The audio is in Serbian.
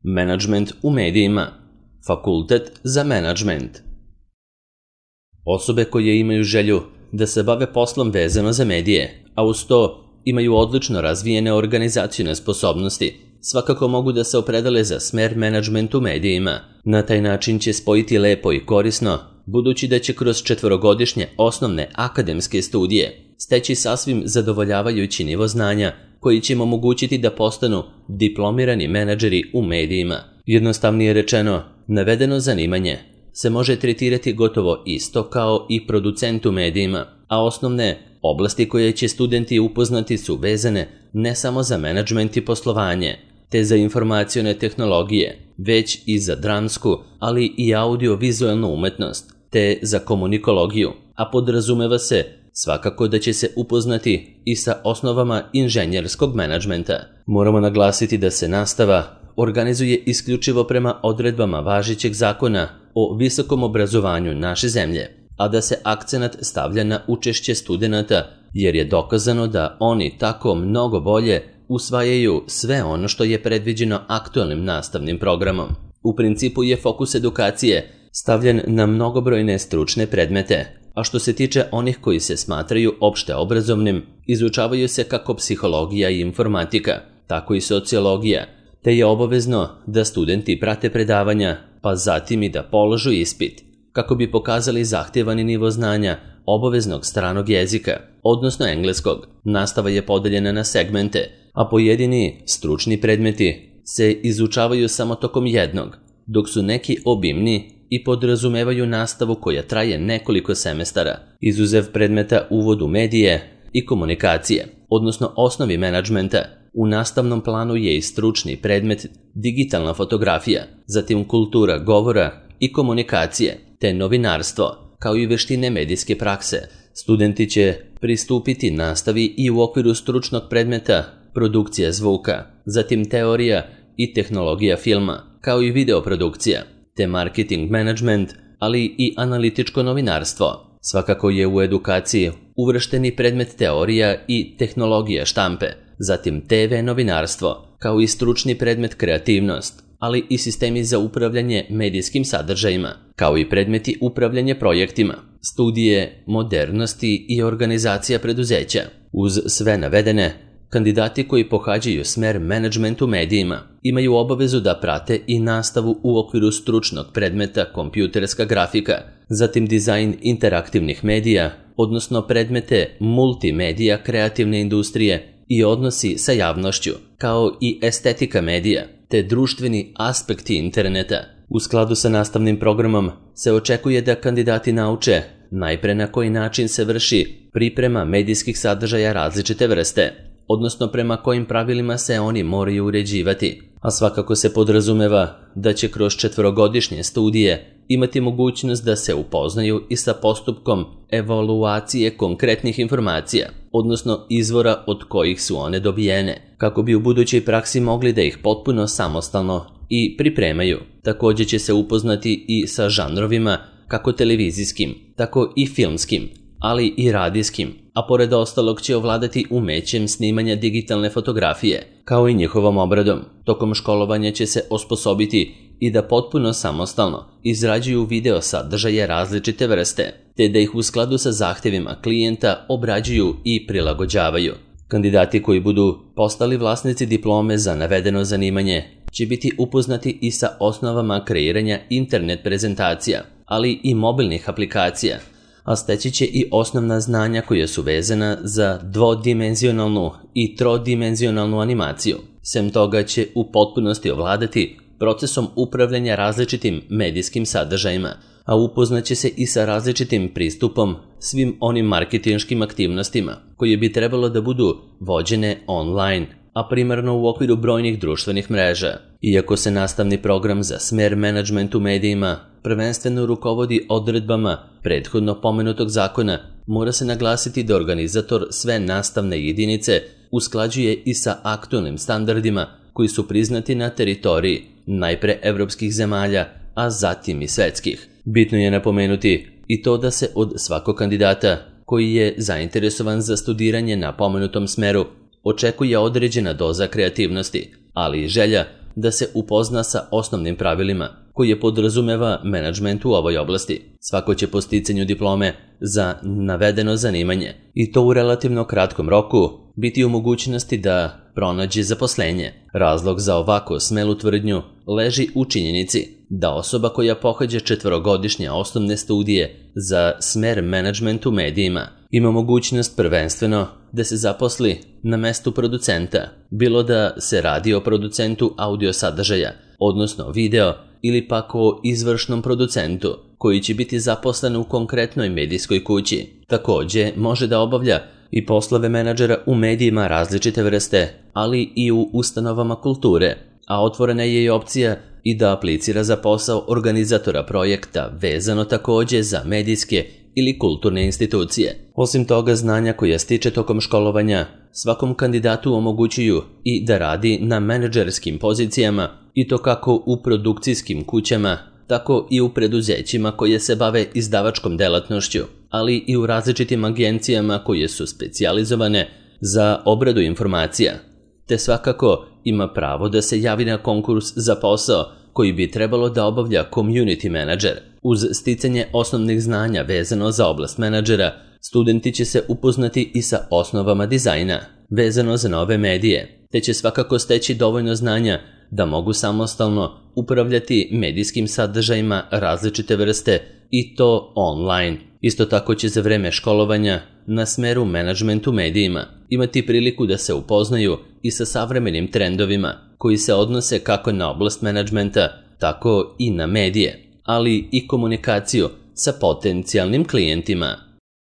Menadžment u medijima. Fakultet za menadžment. Osobe koje imaju želju da se bave poslom vezano za medije, a uz to imaju odlično razvijene organizacione sposobnosti, svakako mogu da se opredele za smer menadžment u medijima. Na taj način će spojiti lepo i korisno, budući da će kroz 4-godišnje osnovne akademske studije steći sasvim zadovoljavajući nivo znanja koji će im omogućiti da postanu diplomirani menadžeri u medijima. Jednostavnije rečeno, navedeno zanimanje se može tretirati gotovo isto kao i producent u medijima, a osnovne oblasti koje će studenti upoznati su vezane ne samo za menadžment i poslovanje, te za informacione tehnologije, već i za dramsku, ali i audio-vizualnu umetnost, te za komunikologiju, a podrazumeva se svakako da će se upoznati i sa osnovama inženjerskog menadžmenta. Moramo naglasiti da se nastava organizuje isključivo prema odredbama važećeg zakona o visokom obrazovanju naše zemlje, a da se akcenat stavlja na učešće studenata, jer je dokazano da oni tako mnogo bolje usvajaju sve ono što je predviđeno aktualnim nastavnim programom. U principu je fokus edukacije stavljen na mnogobrojne stručne predmete, a što se tiče onih koji se smatraju opšte obrazovnim, izučavaju se kako psihologija i informatika, tako i sociologija, te je obavezno da studenti prate predavanja, pa zatim i da položu ispit, kako bi pokazali zahtevani nivo znanja obaveznog stranog jezika, odnosno engleskog. Nastava je podeljena na segmente, a pojedini stručni predmeti se izučavaju samo tokom jednog, dok su neki obimni i podrazumevaju nastavu koja traje nekoliko semestara, izuzev predmeta uvod u medije i komunikacije, odnosno osnovi menadžmenta. U nastavnom planu je i stručni predmet digitalna fotografija, zatim kultura govora i komunikacije, te novinarstvo, kao i veštine medijske prakse. Studenti će pristupiti nastavi i u okviru stručnog predmeta produkcija zvuka, zatim teorija i tehnologija filma, kao i videoprodukcija, te marketing management, ali i analitičko novinarstvo. Svakako je u edukaciji uvršteni predmet teorija i tehnologija štampe, zatim TV novinarstvo, kao i stručni predmet kreativnost, ali i sistemi za upravljanje medijskim sadržajima, kao i predmeti upravljanje projektima, studije modernosti i organizacija preduzeća. Uz sve navedene, kandidati koji pohađaju smer menadžment u medijima imaju obavezu da prate i nastavu u okviru stručnog predmeta kompjuterska grafika, zatim dizajn interaktivnih medija, odnosno predmete multimedija kreativne industrije i odnosi sa javnošću, kao i estetika medija, te društveni aspekti interneta. U skladu sa nastavnim programom se očekuje da kandidati nauče najpre na koji način se vrši priprema medijskih sadržaja različite vrste, odnosno prema kojim pravilima se oni moraju uređivati, a svakako se podrazumeva da će kroz 4-godišnje studije imati mogućnost da se upoznaju i sa postupkom evaluacije konkretnih informacija, odnosno izvora od kojih su one dobijene, kako bi u budućoj praksi mogli da ih potpuno samostalno i pripremaju. Također će se upoznati i sa žanrovima kako televizijskim, tako i filmskim, ali i radijskim, a pored ostalog će ovladati umećem snimanja digitalne fotografije, kao i njihovom obradom. Tokom školovanja će se osposobiti i da potpuno samostalno izrađuju video sadržaje različite vrste, te da ih u skladu sa zahtevima klijenta obrađuju i prilagođavaju. Kandidati koji budu postali vlasnici diplome za navedeno zanimanje će biti upoznati i sa osnovama kreiranja internet prezentacija, ali i mobilnih aplikacija, a steći će i osnovna znanja koja su vezana za dvodimenzionalnu i trodimenzionalnu animaciju. Sem toga će u potpunosti ovladati procesom upravljanja različitim medijskim sadržajima, a upoznaće se i sa različitim pristupom svim onim marketinškim aktivnostima koje bi trebalo da budu vođene online, a primarno u okviru brojnih društvenih mreža. Iako se nastavni program za smer menadžment u medijima prvenstveno rukovodi odredbama prethodno pomenutog zakona, mora se naglasiti da organizator sve nastavne jedinice usklađuje i sa aktualnim standardima koji su priznati na teritoriji najpre evropskih zemalja, a zatim i svetskih. Bitno je napomenuti i to da se od svakog kandidata koji je zainteresovan za studiranje na pomenutom smeru očekuje određena doza kreativnosti, ali i želja da se upozna sa osnovnim pravilima, koje podrazumeva menadžment u ovoj oblasti. Svako će po sticanju diplome za navedeno zanimanje, i to u relativno kratkom roku, biti u mogućnosti da pronađe zaposlenje. Razlog za ovako smelu tvrdnju leži u činjenici da osoba koja pohađa 4-godišnje osnovne studije za smer menadžment u medijima ima mogućnost prvenstveno da se zaposli na mestu producenta, bilo da se radi o producentu audio sadržaja, odnosno video, ili pak o izvršnom producentu koji će biti zaposlen u konkretnoj medijskoj kući. Takođe, može da obavlja i poslove menadžera u medijima različite vrste, ali i u ustanovama kulture, a otvorena je i opcija i da aplicira za posao organizatora projekta vezano takođe za medijske ili kulturne institucije. Osim toga, znanja koja stiče tokom školovanja svakom kandidatu omogućuju i da radi na menadžerskim pozicijama, i to kako u produkcijskim kućama, tako i u preduzećima koje se bave izdavačkom delatnošću, ali i u različitim agencijama koje su specijalizovane za obradu informacija, te svakako ima pravo da se javi na konkurs za posao koji bi trebalo da obavlja community manager. Uz sticanje osnovnih znanja vezano za oblast menadžera, studenti će se upoznati i sa osnovama dizajna vezano za nove medije, te će svakako steći dovoljno znanja da mogu samostalno upravljati medijskim sadržajima različite vrste, i to online. Isto tako će za vreme školovanja na smeru menadžment u medijima imati priliku da se upoznaju i sa savremenim trendovima koji se odnose kako na oblast menadžmenta, tako i na medije, ali i komunikaciju sa potencijalnim klijentima.